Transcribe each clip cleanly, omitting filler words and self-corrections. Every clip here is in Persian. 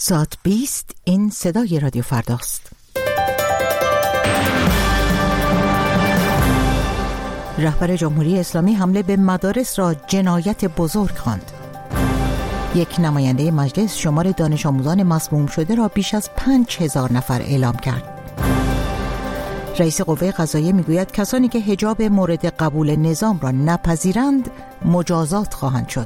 ساعت 20 این صدای رادیو فرداست. رهبر جمهوری اسلامی حمله به مدارس را جنایت بزرگ خواند. یک نماینده مجلس شمار دانش آموزان مسموم شده را بیش از 5000 نفر اعلام کرد. رئیس قوه قضاییه میگوید کسانی که حجاب مورد قبول نظام را نپذیرند مجازات خواهند شد.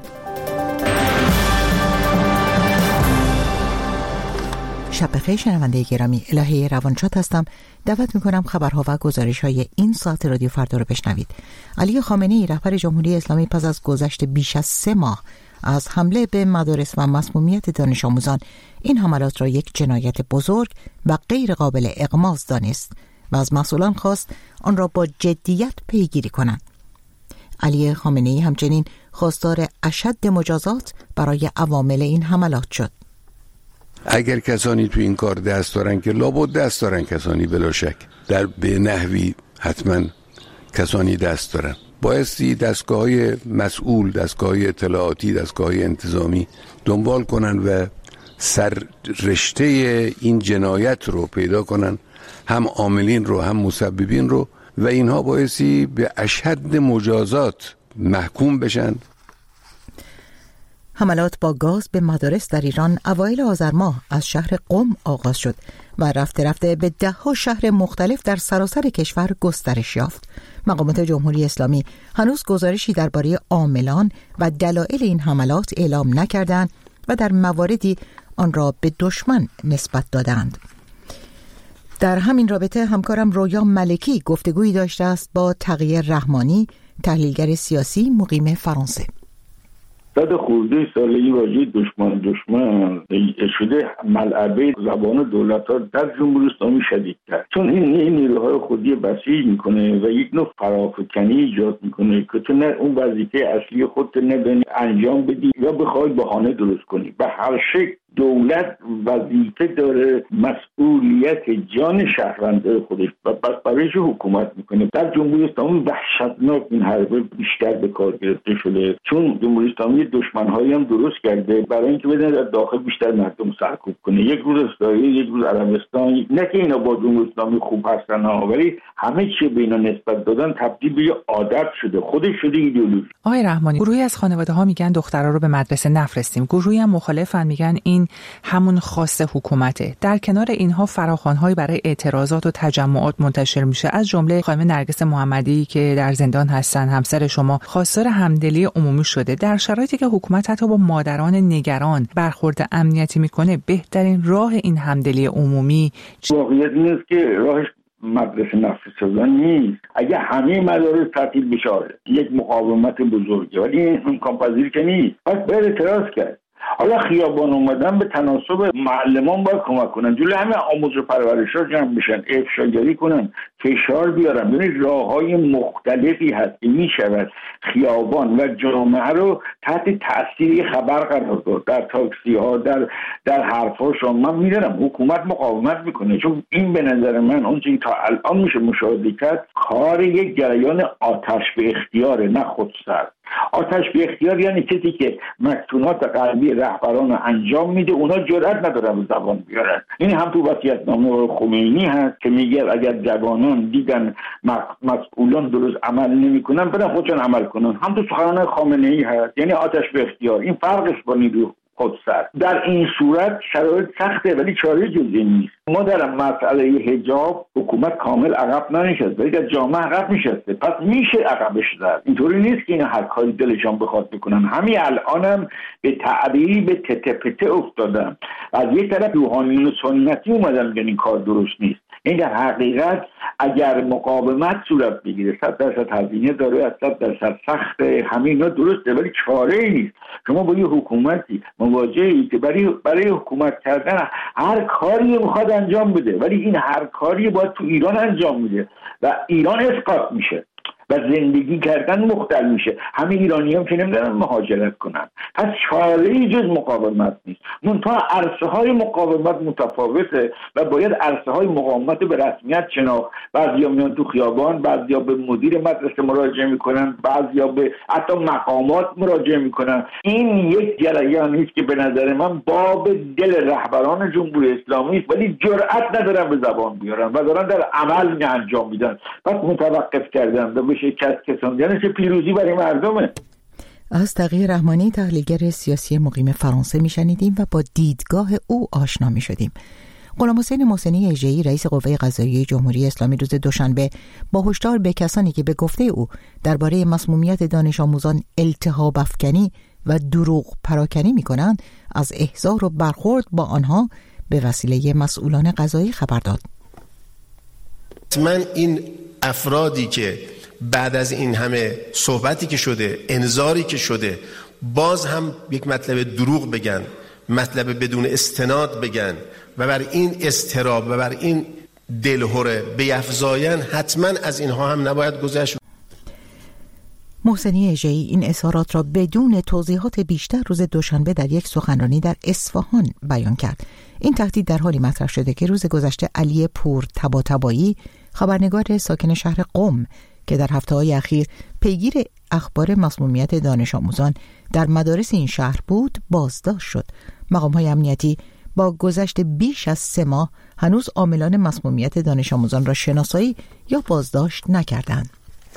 شب بخیر شنونده گرامی، الهه روانشاد هستم. دعوت میکنم خبرها و گزارش‌های این ساعت رادیو فردا رو بشنوید. علی خامنه‌ای رهبر جمهوری اسلامی پس از گذشت بیش از 3 ماه از حمله به مدارس و مسمومیت دانش آموزان این حملات را یک جنایت بزرگ و غیر قابل اغماض دانست و از مسئولان خواست آن را با جدیت پیگیری کنند. علی خامنه‌ای همچنین خواستار اشد مجازات برای عوامل این حملات شد. اگر کسانی تو این کار دست دارن که لابد دست دارن، کسانی بلا شک در به نحوی حتما کسانی دست دارن، بایستی دستگاه‌های مسئول، دستگاه‌های اطلاعاتی، دستگاه‌های انتظامی دنبال کنن و سر رشته این جنایت رو پیدا کنن، هم عاملین رو هم مسببین رو، و اینها بایستی به اشد مجازات محکوم بشن. حملات با گاز به مدارس در ایران اوایل آذر ماه از شهر قم آغاز شد و رفته رفته به 10 شهر مختلف در سراسر کشور گسترش یافت. مقامات جمهوری اسلامی هنوز گزارشی درباره عاملان و دلایل این حملات اعلام نکردند و در مواردی آن را به دشمن نسبت دادند. در همین رابطه همکارم رویا ملکی گفتگویی داشته است با تقی رحمانی، تحلیلگر سیاسی مقیم فرانسه. صد خورده ساله این واژه دشمن شده ملعبه زبان دولت‌ها در جمهوری اسلامی شدید کرد، چون این نیروهای خودی بسیج میکنه و یک نوع فرافکنی ایجاد میکنه که تو نه اون وظیفه اصلی خودت ندانی انجام بدی یا بخوای بهانه درست کنی. به هر شکل دولت وظیفه داره مسئولیت جان شهروندان خودش و بس برایش حکومت میکنه. در جمهوری اسلامی وحشتناک این حربه بیشتر به کار گرفته شده، چون جمهوری اسلامی دشمن‌هایی هم درست کرده برای اینکه بدن در داخل بیشتر مردم سرکوب کنه. یک روز اسرائیل، یک روز عربستان، نه که اینا با جمهوری اسلامی خوب هستن ها، ولی همه چی به اینا نسبت دادن تبدیل به عادت شده، خودش شده ایدئولوژی. آقای رحمانی، گروهی از خانواده‌ها میگن دخترها رو به مدرسه نفرستیم، گروهی هم مخالفن میگن این همون خاص حکومته. در کنار اینها فراخوان‌هایی برای اعتراضات و تجمعات منتشر میشه، از جمله خانم نرگس محمدی که در زندان هستن، همسر شما، خواستار همدلی عمومی شده. در شرایطی که حکومت حتی با مادران نگران برخورد امنیتی میکنه، بهترین راه این همدلی عمومی واقعیت نیست که راهش مدرسه نفرستادن نیست. اگه همه مدارس تعطیل بشه یک مقاومت بزرگه، ولی این امکان پذیر که نیست. پس باید اعتراض کرد. حالا خیابان اومدن به تناسب معلمان باید کمک کنن، جلوی همه آموزش و پرورش‌ها جمع بشن، افشاگری کنن، فشار بیارن. ببینید راه‌های مختلفی هست که میشود خیابان و جامعه رو تحت تاثیر خبر قرار داد. در تاکسی‌ها، در حرفاشون من میدونم حکومت مقاومت میکنه، چون این به نظر من اون چیزی تا الان میشه مشاهده کرد کار یک جریان آتش به اختیاره، نه خودسر. آتش به اختیار یعنی کسی که مفتونات قلبی رهبران رو انجام میده، اونا جرئت ندارن به زبان بیارن. این هم تو وصیت‌نامه خمینی هست که میگه اگر جوانان دیدن مسئولان درست عمل نمیکنن برن خودشون عمل کنن. هم تو سخنان خامنه‌ای هست، یعنی آتش به اختیار. این فرقش با نیروی خودسر. در این صورت شرایط سخته ولی چاره جزئی نیست. ما در مسئله حجاب حکومت کامل عقب ننشسته، ولی در جامعه عقب نشسته، پس میشه عقبش زد. اینطوری نیست که اینا هر کاری دلشان بخواد بکنن. همین الانم به تعبیری به تته پته افتادن. از یک طرف روحانیون سنتی اومدن میگن این کار درست نیست. این در حقیقت اگر مقاومت صورت بگیره 100% هزینه داره، 100% سخت، همین درسته، ولی چاره ای نیست. شما با یه حکومتی مواجهی که برای حکومت کردن هر کاری میخواد انجام بده، ولی این هر کاری باید تو ایران انجام میده و ایران اسقاط میشه. و زندگی کردن مختل میشه. همه ایرانی هم که نمیدونن مهاجرت کنن، پس چاره‌ای جز مقاومت نیست. منتها عرصه‌های مقاومت متفاوته و باید عرصه‌های مقاومت به رسمیت شناخت. بعضیا میان تو خیابان، بعضیا به مدیر مدرسه مراجعه میکنن، بعضیا به حتی مقامات مراجعه میکنن. این یک جریانی است که به نظر من باب دل رهبران جمهوری اسلامی است، ولی جرأت ندارن به زبان بیارن و دارن در عمل انجام میدن. پس متوقف کردن و به شکست کساندن چه پیروزی برای مردمه. از تقی رحمانی، تحلیلگر سیاسی مقیم فرانسه میشنیدیم و با دیدگاه او آشنا میشدیم. غلام حسین محسنی اژه‌ای، رئیس قوه قضاییه جمهوری اسلامی، روز دوشنبه با هشدار به کسانی که به گفته او درباره مسمومیت دانش آموزان التهاب افکنی و دروغ پراکنی می‌کنند، از احضار و برخورد با آنها به وسیله مسئولان قضایی خبر داد. من این افرادی که بعد از این همه صحبتی که شده، انذاری که شده، باز هم یک مطلب دروغ بگن، مطلب بدون استناد بگن و بر این اضطراب و بر این دلهره بیفزاین، حتما از اینها هم نباید گذشت. محسنی اژه‌ای این اظهارات را بدون توضیحات بیشتر روز دوشنبه در یک سخنرانی در اصفهان بیان کرد. این تهدید در حالی مطرح شده که روز گذشته علی پور طباطبایی، خبرنگار ساکن شهر قم که در هفته‌های اخیر پیگیر اخبار مسمومیت دانش آموزان در مدارس این شهر بود، بازداشت شد. مقام‌های امنیتی با گذشت بیش از 3 ماه هنوز عاملان مسمومیت دانش آموزان را شناسایی یا بازداشت نکردند.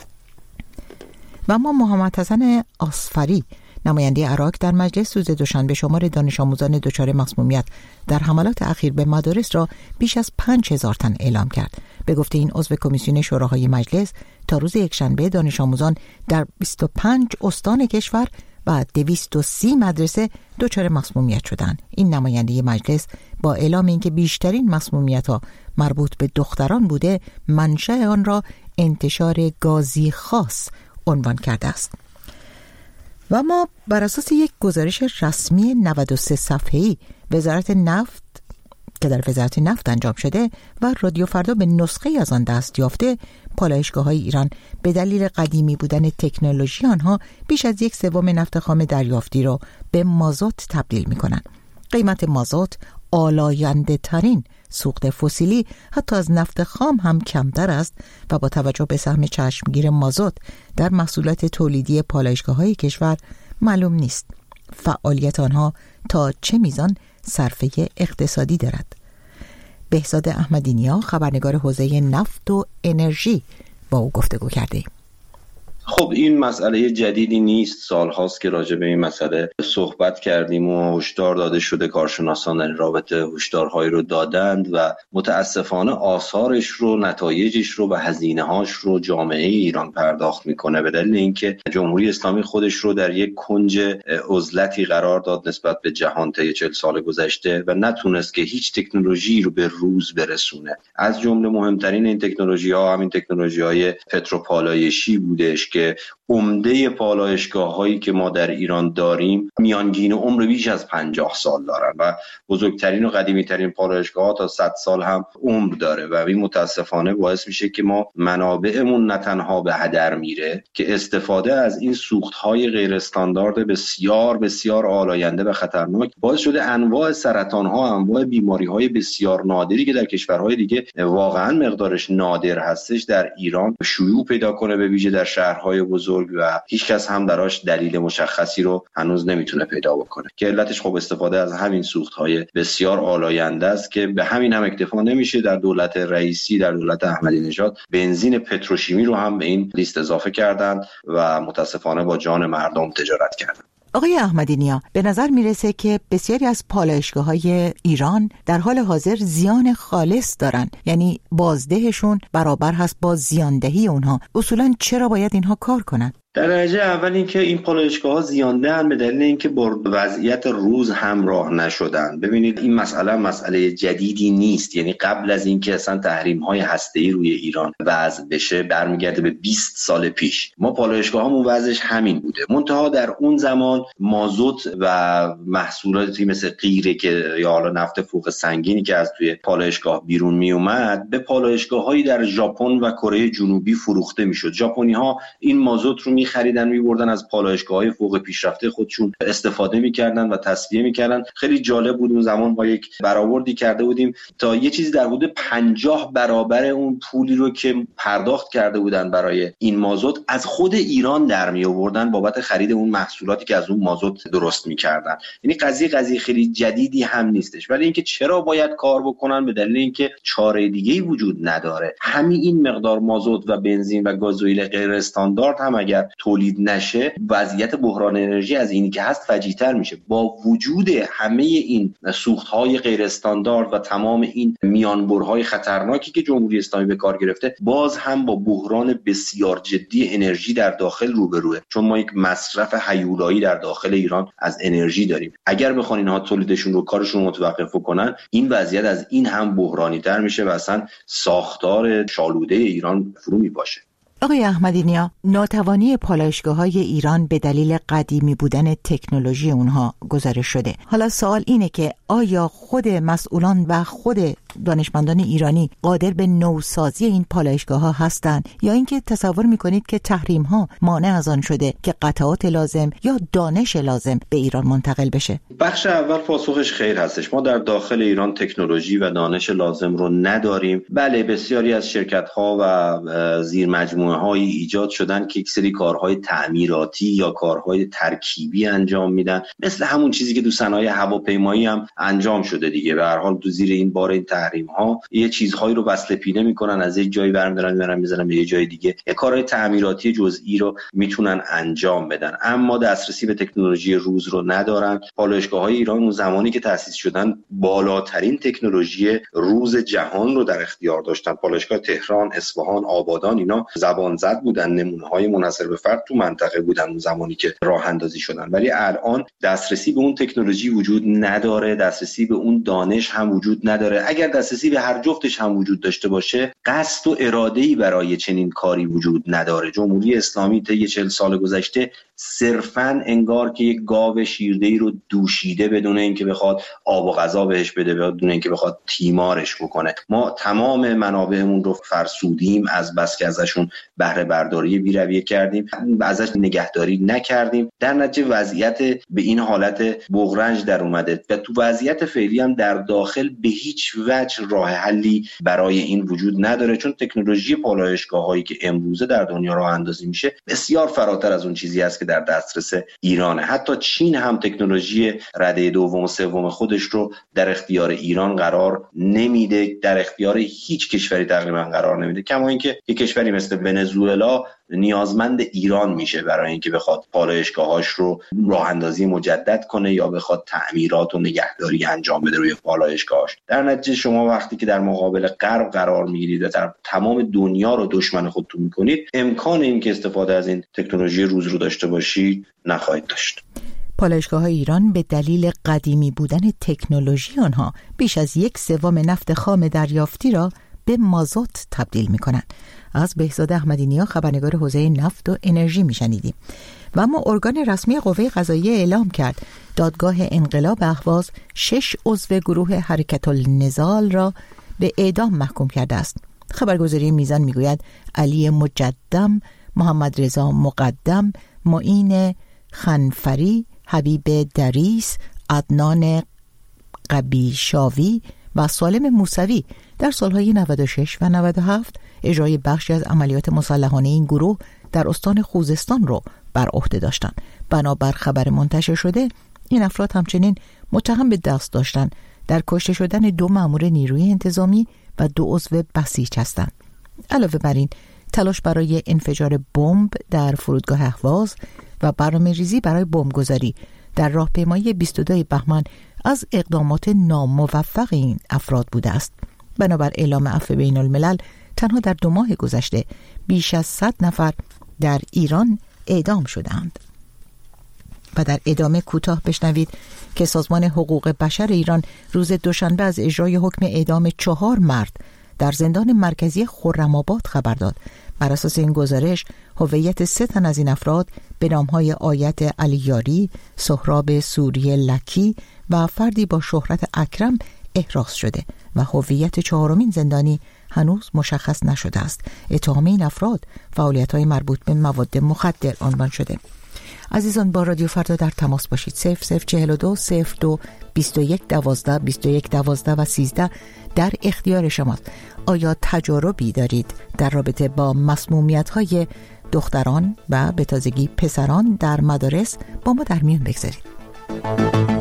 و اما محمد حسن آصفری، نماینده عراق در مجلس، روز دوشنبه شمار دانش آموزان دچار مسمومیت در حملات اخیر به مدارس را بیش از 5000 تن اعلام کرد. به گفته این عضو کمیسیون شوراهای مجلس، تا روز یکشنبه دانش آموزان در 25 استان کشور و 230 مدرسه دچار مسمومیت شدند. این نماینده مجلس با اعلام اینکه بیشترین مسمومیت‌ها مربوط به دختران بوده، منشأ آن را انتشار گازی خاص عنوان کرده است. و ما بر اساس یک گزارش رسمی 93 صفحه‌ای وزارت نفت که در وزارت نفت انجام شده و رادیو فردا به نسخه از آن دست یافته، پالایشگاه‌های ایران به دلیل قدیمی بودن تکنولوژی آنها بیش از 1/3 نفت خام دریافتی را به مازوت تبدیل می‌کنند. قیمت مازوت، آلاینده ترین سوخت فسیلی، حتی از نفت خام هم کمتر است و با توجه به سهم چشمگیر مازوت در محصولات تولیدی پالایشگاه‌های کشور معلوم نیست فعالیت آنها تا چه میزان صرفه اقتصادی دارد. بهزاد احمدی‌نیا، خبرنگار حوزه نفت و انرژی، با او گفتگو کرده. خب این مسئله جدیدی نیست، سالهاست که راجع به این مسئله صحبت کردیم و هشدار داده شده. کارشناسان در این رابطه هشدارهایی رو دادند و متاسفانه آثارش رو، نتایجش رو و هزینه‌هاش رو جامعه ایران پرداخت میکنه، به دلیل اینکه جمهوری اسلامی خودش رو در یک کنج عزلتی قرار داد نسبت به جهان طی 40 سال گذشته و نتونست که هیچ تکنولوژی رو به روز برسونه. از جمله مهمترین این تکنولوژی‌ها همین تکنولوژی‌های پتروپالایشی بودش که عمده پالایشگاه‌هایی که ما در ایران داریم میانگین عمر بیش از 50 سال دارن و بزرگترین و قدیمی‌ترین پالایشگاه‌ها تا 100 سال هم عمر داره و این متاسفانه باعث میشه که ما منابعمون نه تنها به هدر میره، که استفاده از این سوخت‌های غیر استاندارد بسیار بسیار آلاینده و خطرناک باعث شده انواع سرطان‌ها، انواع بیماری‌های بسیار نادری که در کشورهای دیگه واقعاً مقدارش نادر هستش در ایران شیوع پیدا کنه، به ویژه در شهرهای بزرگ، و هیچ کس هم براش دلیل مشخصی رو هنوز نمیتونه پیدا بکنه که علتش خب استفاده از همین سوخت‌های بسیار آلاینده است که به همین هم اکتفا نمیشه. در دولت رئیسی، در دولت احمدی نژاد بنزین پتروشیمی رو هم به این لیست اضافه کردند و متاسفانه با جان مردم تجارت کردند. آقای احمدی‌نیا، به نظر میرسه که بسیاری از پالایشگاه‌های ایران در حال حاضر زیان خالص دارن، یعنی بازدهشون برابر هست با زیاندهی اونها. اصولاً چرا باید اینها کار کنن؟ در درجه اول اینکه این پالایشگاه‌ها زیانده‌اند به دلیل اینکه با وضعیت روز همراه نشدن. ببینید این مسئله جدیدی نیست، یعنی قبل از اینکه اصلا تحریم‌های هسته‌ای روی ایران وضع بشه برمیگرده به 20 سال پیش. ما پالایشگاه‌هامون وضعش همین بوده، منتها در اون زمان مازوت و محصولاتی مثل غیره که یا حالا نفت فوق سنگینی که از توی پالایشگاه بیرون می اومد به پالایشگاه‌هایی در ژاپن و کره جنوبی فروخته میشد. ژاپنی‌ها این مازوت رو می‌خریدن، می‌بردن از پالایشگاه‌های فوق پیشرفته خودشون استفاده می‌کردن و تصفیه می‌کردن. خیلی جالب بود اون زمان ما یک برآوردی کرده بودیم تا یه چیزی در حدود 50 برابر اون پولی رو که پرداخت کرده بودن برای این مازوت از خود ایران در می‌آوردن بابت خرید اون محصولاتی که از اون مازوت درست می‌کردن. یعنی قضیه خیلی جدیدی هم نیستش، ولی اینکه چرا باید کار بکنن به دلیل اینکه چاره دیگه‌ای وجود نداره. همین این مقدار مازوت و بنزین و گازوئیل غیر استاندارد هم اگر تولید نشه وضعیت بحران انرژی از اینی که هست فجیع‌تر میشه. با وجود همه این سوخت‌های غیر استاندارد و تمام این میانبرهای خطرناکی که جمهوری اسلامی به کار گرفته، باز هم با بحران بسیار جدی انرژی در داخل روبروه، چون ما یک مصرف هیولایی در داخل ایران از انرژی داریم. اگر بخوان اینها تولیدشون رو کارشون متوقف کنن این وضعیت از این هم بحرانی‌تر میشه و اصلا ساختار شالوده ایران فرو میباشه. آقای احمدی نیا، ناتوانی پالایشگاه‌های ایران به دلیل قدیمی بودن تکنولوژی اونها گزارش شده. حالا سوال اینه که آیا خود مسئولان و خود دانشمندان ایرانی قادر به نوسازی این پالایشگاه‌ها هستند یا اینکه تصور می‌کنید که تحریم‌ها مانع از آن شده که قطعات لازم یا دانش لازم به ایران منتقل بشه؟ بخش اول پاسخش خیر هستش. ما در داخل ایران تکنولوژی و دانش لازم رو نداریم. بله، بسیاری از شرکت‌ها و زیرمجموعه‌هایی ایجاد شدن که یک سری کارهای تعمیراتی یا کارهای ترکیبی انجام میدن، مثل همون چیزی که تو صنایع هواپیمایی هم انجام شده دیگه. به هر حال تو زیر این بار این تحریم‌ها یه چیزهایی رو وصله پینه میکنن، از یک جایی برمی‌دارن میذارن به یه جای دیگه، یه کارهای تعمیراتی جزئی رو میتونن انجام بدن، اما دسترسی به تکنولوژی روز رو ندارن. پالایشگاه‌های ایران اون زمانی که تأسیس شدن بالاترین تکنولوژی روز جهان رو در اختیار داشتن. پالایشگاه تهران، اصفهان، آبادان اینا زبان زد بودن، نمونه‌های منحصر به فرد تو منطقه بودن اون زمانی که راه اندازی شدن، ولی الان دسترسی به اون تکنولوژی وجود نداره، دسترسی به اون دانش هم وجود نداره. اگر دسترسی به هر جفتش هم وجود داشته باشه قصد و اراده‌ای برای چنین کاری وجود نداره. جمهوری اسلامی طی 40 سال گذشته صرفاً انگار که یک گاو شیرده‌ای رو دوشیده بدون اینکه بخواد آب و غذا بهش بده، بدون اینکه بخواد تیمارش بکنه. ما تمام منابعمون رو فرسودیم، از بس که ازشون بهره برداری بی‌رویه کردیم، ازش نگهداری نکردیم، در نتیجه وضعیت به این حالت بغرنج در اومده و تو وضعیت فعلی هم در داخل به هیچ وجه راه حلی برای این وجود نداره، چون تکنولوژی پالایشگاه‌هایی که امروزه در دنیا راه اندازی میشه بسیار فراتر از اون چیزی است که در دسترس ایرانه. حتی چین هم تکنولوژی رده دوم و سوم خودش رو در اختیار ایران قرار نمیده، در اختیار هیچ کشوری تقریبا قرار نمیده، کما اینکه یک کشوری مثل ونزوئلا نیازمند ایران میشه برای اینکه بخواد پالایشگاهاش رو راه اندازی مجدد کنه یا بخواد تعمیرات و نگهداری انجام بده روی پالایشگاهاش. در نتیجه شما وقتی که در مقابل غرب قرار میگیرید و در تمام دنیا رو دشمن خودتون میکنید، امکان این که استفاده از این تکنولوژی روز رو داشته باشید نخواهید داشت. پالایشگاه‌های ایران به دلیل قدیمی بودن تکنولوژی آنها بیش از 1/3 نفت خام دریافتی را به مازوت تبدیل می‌کنند. از بهزاد احمدی نیا، خبرنگار حوزه نفت و انرژی میشنیدیم. و اما ارگان رسمی قوه قضاییه اعلام کرد دادگاه انقلاب اهواز 6 عضو گروه حرکت النضال را به اعدام محکوم کرده است. خبرگزاری میزان میگوید علی مجدم، محمد رضا مقدم، معین خنفری، حبیب دریس، عدنان قبیشاوی و سالم موسوی در سالهای 96 و 97 اجرای بخشی از عملیات مسلحانه این گروه در استان خوزستان رو بر عهده داشتند. بنابر خبر منتشر شده این افراد همچنین متهم به دست داشتن در کشته شدن 2 مأمور نیروی انتظامی و 2 عضو بسیج هستند. علاوه بر این تلاش برای انفجار بمب در فرودگاه اهواز و برنامه‌ریزی برای بمبگذاری در راهپیمایی 22 بهمن از اقدامات ناموفق این افراد بوده است. بنابر اعلام عفو بین الملل تنها در 2 ماه گذشته بیش از 100 نفر در ایران اعدام شدند. و در ادامه کوتاه بشنوید که سازمان حقوق بشر ایران روز دوشنبه از اجرای حکم اعدام 4 مرد در زندان مرکزی خرم‌آباد خبر داد. بر اساس این گزارش هویت 3 تن از این افراد به نام‌های آیت علیاری، سهراب سوری لکی و فردی با شهرت اکرم احراز شده و هویت 4مین زندانی هنوز مشخص نشده است. اتهام این افراد فعالیت‌های مربوط به مواد مخدر عنوان شده. عزیزان با رادیو فردا در تماس باشید. 0042 02 21 12 21 12 و 13 در اختیار شماست. آیا تجاربی دارید در رابطه با مسمومیت‌های دختران و به تازگی پسران در مدارس؟ با ما در میان بگذارید.